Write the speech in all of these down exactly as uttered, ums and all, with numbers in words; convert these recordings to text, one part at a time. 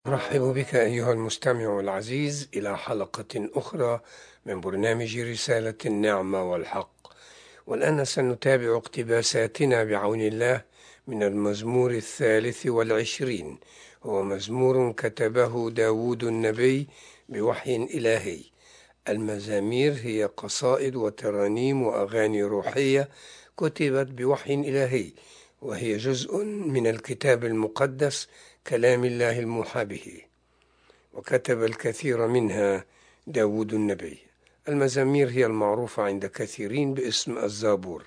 أرحب بك أيها المستمع العزيز إلى حلقة أخرى من برنامج رسالة النعمة والحق. والآن سنتابع اقتباساتنا بعون الله من المزمور الثالث والعشرين. هو مزمور كتبه داود النبي بوحي إلهي. المزامير هي قصائد وترانيم وأغاني روحية كتبت بوحي إلهي، وهي جزء من الكتاب المقدس كلام الله الموحى به، وكتب الكثير منها داود النبي. المزامير هي المعروفة عند كثيرين باسم الزابور.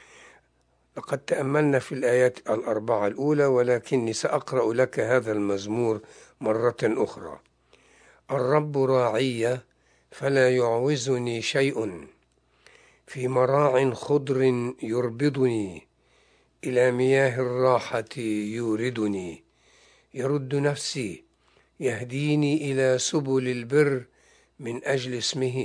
لقد تأملنا في الآيات الأربعة الأولى، ولكني سأقرأ لك هذا المزمور مرة أخرى. الرب راعي فلا يعوزني شيء، في مراع خضر يربضني، إلى مياه الراحة يوردني، يرد نفسي، يهديني إلى سبل البر من أجل اسمه.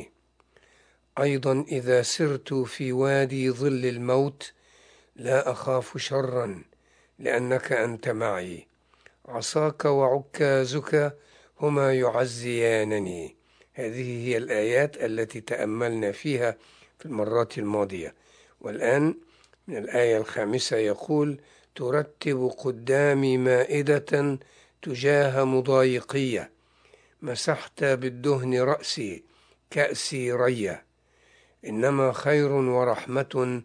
أيضا إذا سرت في وادي ظل الموت لا أخاف شرا، لأنك أنت معي، عصاك وعكازك هما يعزيانني. هذه هي الآيات التي تأملنا فيها في المرات الماضية. والآن من الآية الخامسة يقول: ترتب قدامي مائدة تجاه مضايقية، مسحت بالدهن رأسي، كأسي ريا. إنما خير ورحمة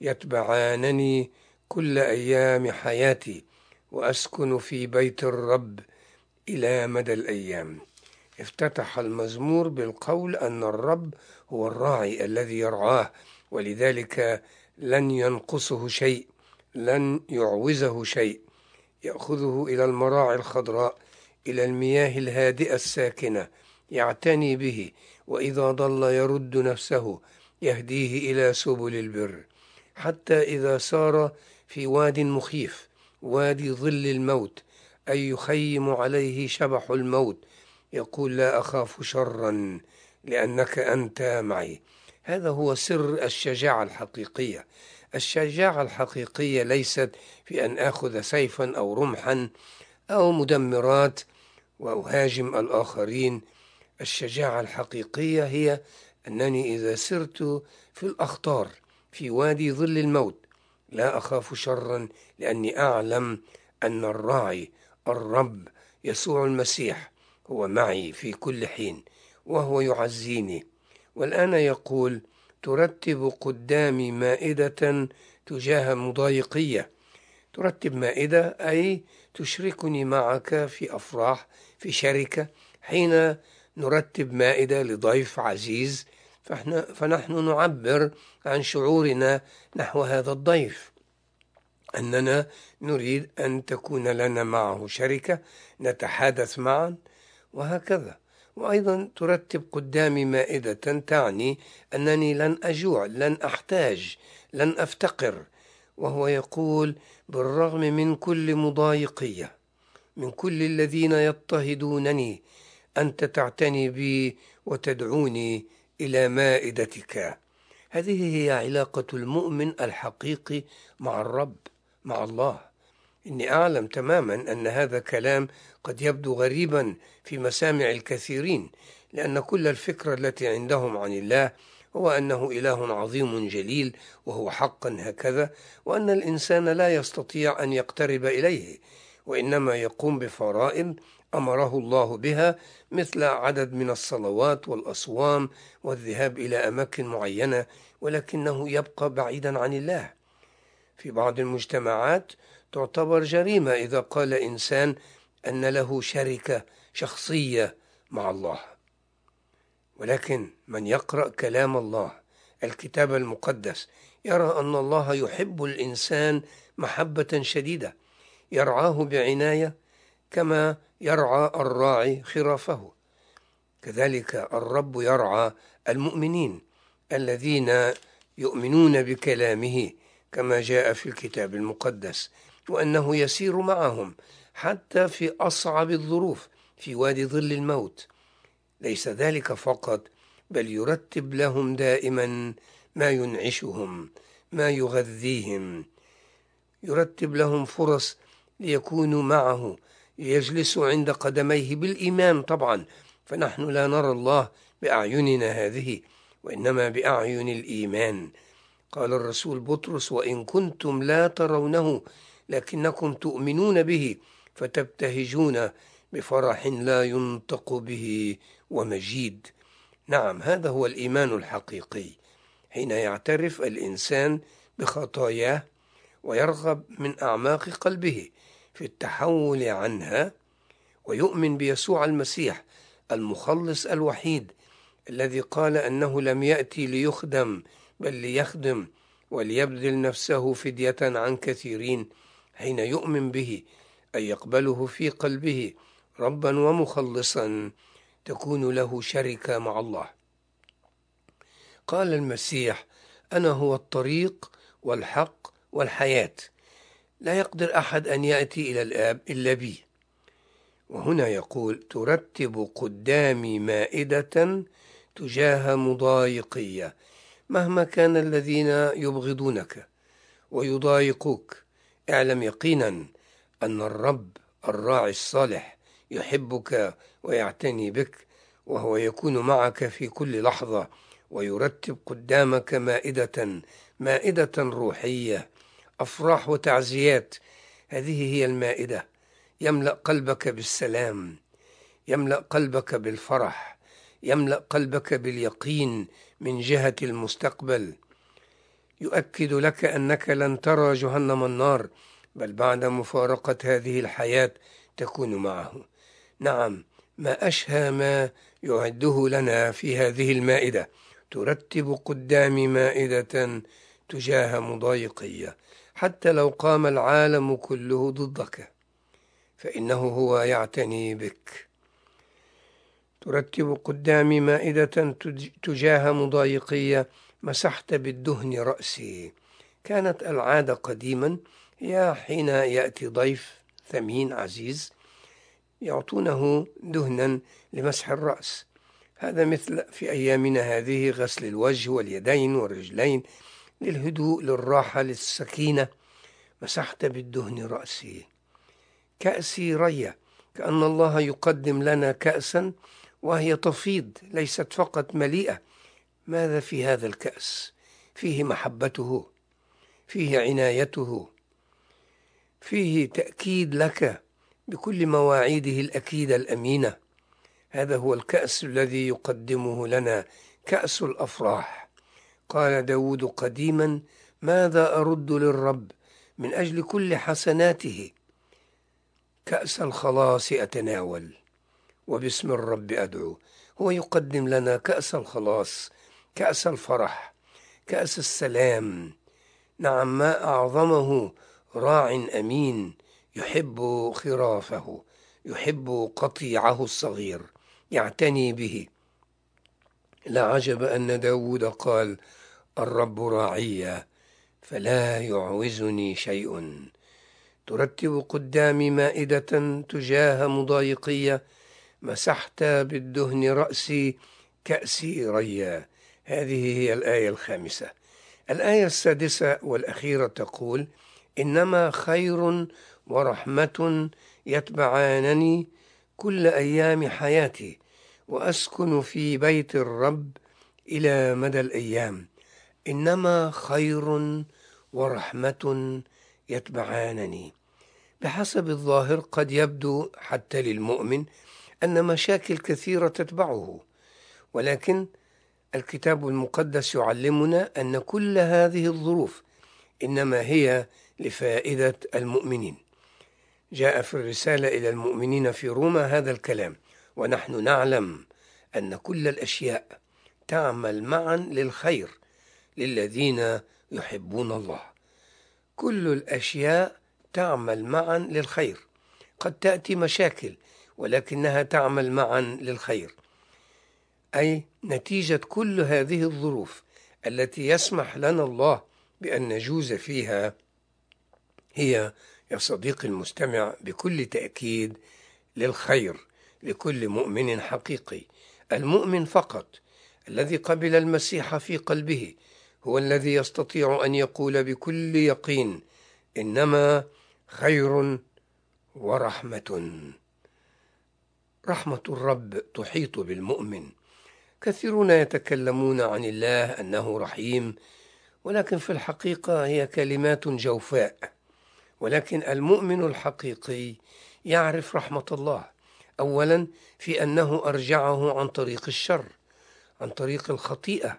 يتبعانني كل أيام حياتي، وأسكن في بيت الرب إلى مدى الأيام. افتتح المزمور بالقول أن الرب هو الراعي الذي يرعاه، ولذلك لن ينقصه شيء، لن يعوزه شيء. يأخذه إلى المراعي الخضراء، إلى المياه الهادئة الساكنة، يعتني به، وإذا ضل يرد نفسه، يهديه إلى سبل البر. حتى إذا سار في واد مخيف، وادي ظل الموت، أي يخيم عليه شبح الموت، يقول: لا أخاف شرا، لأنك أنت معي. هذا هو سر الشجاعة الحقيقية. الشجاعة الحقيقية ليست في أن آخذ سيفا أو رمحا أو مدمرات وأهاجم الآخرين. الشجاعة الحقيقية هي أنني إذا سرت في الأخطار، في وادي ظل الموت، لا أخاف شرا، لأني أعلم أن الراعي الرب يسوع المسيح هو معي في كل حين، وهو يعزيني. والآن يقول: ترتب قدامي مائدة تجاه مضايقية. ترتب مائدة أي تشركني معك في أفراح، في شركة. حين نرتب مائدة لضيف عزيز فإحنا فنحن نعبر عن شعورنا نحو هذا الضيف، أننا نريد أن تكون لنا معه شركة، نتحادث معا وهكذا. وأيضا ترتب قدامي مائدة تعني أنني لن أجوع، لن أحتاج، لن أفتقر. وهو يقول: بالرغم من كل مضايقية، من كل الذين يضطهدونني، أنت تعتني بي وتدعوني إلى مائدتك. هذه هي علاقة المؤمن الحقيقي مع الرب، مع الله. إني أعلم تماما أن هذا كلام قد يبدو غريبا في مسامع الكثيرين، لأن كل الفكرة التي عندهم عن الله هو أنه إله عظيم جليل، وهو حقا هكذا، وأن الإنسان لا يستطيع أن يقترب إليه، وإنما يقوم بفرائض أمره الله بها، مثل عدد من الصلوات والأصوام والذهاب إلى أماكن معينة، ولكنه يبقى بعيدا عن الله. في بعض المجتمعات تعتبر جريمة إذا قال إنسان أن له شركة شخصية مع الله. ولكن من يقرأ كلام الله، الكتاب المقدس، يرى أن الله يحب الإنسان محبة شديدة، يرعاه بعناية كما يرعى الراعي خرافه. كذلك الرب يرعى المؤمنين الذين يؤمنون بكلامه كما جاء في الكتاب المقدس، وأنه يسير معهم حتى في أصعب الظروف، في وادي ظل الموت. ليس ذلك فقط، بل يرتب لهم دائما ما ينعشهم، ما يغذيهم، يرتب لهم فرص ليكونوا معه، يجلس عند قدميه بالإيمان طبعا، فنحن لا نرى الله بأعيننا هذه، وإنما بأعين الإيمان. قال الرسول بطرس: وإن كنتم لا ترونه لكنكم تؤمنون به فتبتهجون بفرح لا ينطق به ومجيد. نعم، هذا هو الإيمان الحقيقي، حين يعترف الإنسان بخطاياه ويرغب من أعماق قلبه في التحول عنها، ويؤمن بيسوع المسيح المخلص الوحيد الذي قال أنه لم يأتي ليخدم بل ليخدم وليبذل نفسه فدية عن كثيرين. حين يؤمن به أي يقبله في قلبه ربا ومخلصا، تكون له شركة مع الله. قال المسيح: أنا هو الطريق والحق والحياة، لا يقدر أحد أن يأتي إلى الآب إلا بي. وهنا يقول: ترتب قدامي مائدة تجاه مضايقية. مهما كان الذين يبغضونك ويضايقوك، اعلم يقينا أن الرب الراعي الصالح يحبك ويعتني بك، وهو يكون معك في كل لحظة، ويرتب قدامك مائدة مائدة روحية، أفراح وتعزيات. هذه هي المائدة، يملأ قلبك بالسلام، يملأ قلبك بالفرح، يملأ قلبك باليقين من جهة المستقبل، يؤكد لك أنك لن ترى جهنم النار، بل بعد مفارقة هذه الحياة تكون معه. نعم، ما أشهى ما يعده لنا في هذه المائدة: ترتب قدامي مائدة تجاه مضايقية. حتى لو قام العالم كله ضدك فإنه هو يعتني بك. ترتب قدامي مائدة تجاه مضايقية، مسحت بالدهن رأسي. كانت العادة قديما هي حين يأتي ضيف ثمين عزيز يعطونه دهنا لمسح الرأس. هذا مثل في أيامنا هذه غسل الوجه واليدين والرجلين للهدوء، للراحة، للسكينة. مسحت بالدهن رأسي. كأسي رية، كأن الله يقدم لنا كأسا وهي تفيض، ليست فقط مليئة. ماذا في هذا الكأس؟ فيه محبته، فيه عنايته، فيه تأكيد لك بكل مواعيده الأكيدة الأمينة. هذا هو الكأس الذي يقدمه لنا، كأس الأفراح. قال داود قديما: ماذا أرد للرب من أجل كل حسناته؟ كأس الخلاص أتناول وباسم الرب أدعو. هو يقدم لنا كأس الخلاص، كأس الفرح، كأس السلام. نعم، ما أعظمه راع أمين يحب خرافه، يحب قطيعه الصغير، يعتني به. لا عجب أن داود قال: الرب راعي فلا يعوزني شيء. ترتب قدامي مائدة تجاه مضايقية، مسحت بالدهن رأسي، كأسي ريا. هذه هي الآية الخامسة. الآية السادسة والأخيرة تقول: إنما خير ورحمة يتبعانني كل أيام حياتي، وأسكن في بيت الرب إلى مدى الأيام. إنما خير ورحمة يتبعانني. بحسب الظاهر قد يبدو حتى للمؤمن أن مشاكل كثيرة تتبعه، ولكن الكتاب المقدس يعلمنا أن كل هذه الظروف إنما هي لفائدة المؤمنين. جاء في الرسالة إلى المؤمنين في روما هذا الكلام: ونحن نعلم أن كل الأشياء تعمل معا للخير للذين يحبون الله. كل الأشياء تعمل معا للخير. قد تأتي مشاكل ولكنها تعمل معا للخير، أي نتيجة كل هذه الظروف التي يسمح لنا الله بأن نجوز فيها هي يا صديقي المستمع بكل تأكيد للخير لكل مؤمن حقيقي. المؤمن فقط الذي قبل المسيح في قلبه هو الذي يستطيع أن يقول بكل يقين: إنما خير ورحمة. رحمة الرب تحيط بالمؤمن. كثيرون يتكلمون عن الله أنه رحيم، ولكن في الحقيقة هي كلمات جوفاء. ولكن المؤمن الحقيقي يعرف رحمة الله، أولا في أنه أرجعه عن طريق الشر، عن طريق الخطيئة،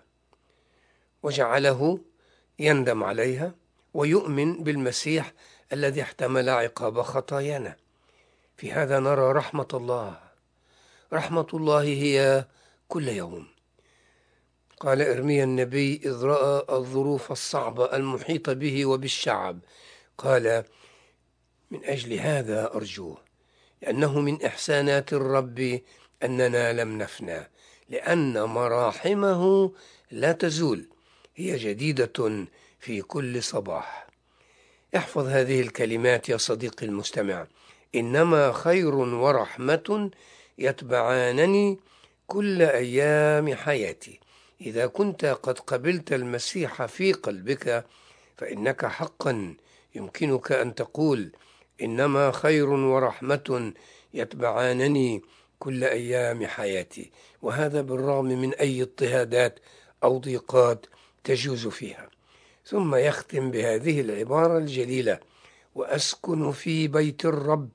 وجعله يندم عليها ويؤمن بالمسيح الذي احتمل عقاب خطايانا. في هذا نرى رحمة الله. رحمة الله هي كل يوم. قال إرميا النبي إذ رأى الظروف الصعبة المحيطة به وبالشعب، قال: من أجل هذا أرجوه، لأنه من إحسانات الرب أننا لم نفنى، لأن مراحمه لا تزول، هي جديدة في كل صباح. احفظ هذه الكلمات يا صديقي المستمع: إنما خير ورحمة يتبعانني كل أيام حياتي. إذا كنت قد قبلت المسيح في قلبك فإنك حقا يمكنك أن تقول: إنما خير ورحمة يتبعانني كل أيام حياتي، وهذا بالرغم من أي اضطهادات أو ضيقات تجوز فيها. ثم يختم بهذه العبارة الجليلة: وأسكن في بيت الرب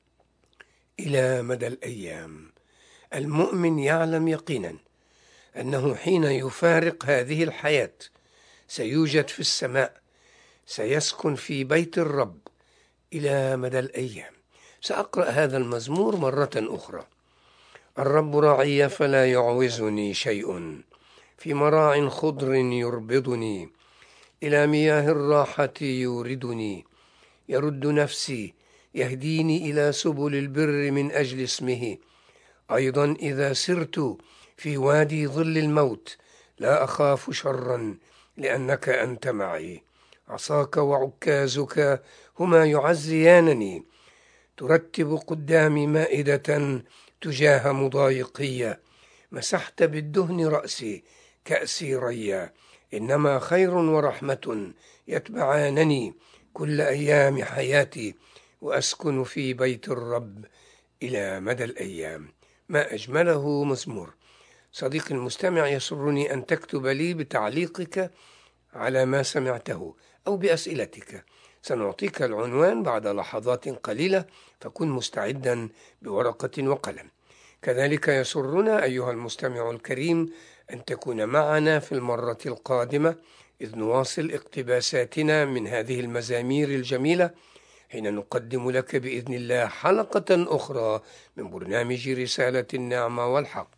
إلى مدى الأيام. المؤمن يعلم يقينا أنه حين يفارق هذه الحياة سيوجد في السماء، سيسكن في بيت الرب إلى مدى الأيام. سأقرأ هذا المزمور مرة أخرى: الرب راعي فلا يعوزني شيء، في مراع خضر يربضني، إلى مياه الراحة يوردني، يرد نفسي، يهديني إلى سبل البر من أجل اسمه. أيضا إذا سرت في وادي ظل الموت لا أخاف شرا، لأنك أنت معي، عصاك وعكازك هما يعزيانني. ترتب قدامي مائدة تجاه مضايقية، مسحت بالدهن رأسي، كأسي ريا. إنما خير ورحمة يتبعانني كل أيام حياتي، وأسكن في بيت الرب إلى مدى الأيام. ما أجمله مزمور. صديقي المستمع، يسرني أن تكتب لي بتعليقك على ما سمعته أو بأسئلتك. سنعطيك العنوان بعد لحظات قليلة، فكن مستعدا بورقة وقلم. كذلك يسرنا أيها المستمع الكريم أن تكون معنا في المرة القادمة، إذ نواصل اقتباساتنا من هذه المزامير الجميلة، حين نقدم لك بإذن الله حلقة أخرى من برنامج رسالة النعمة والحق.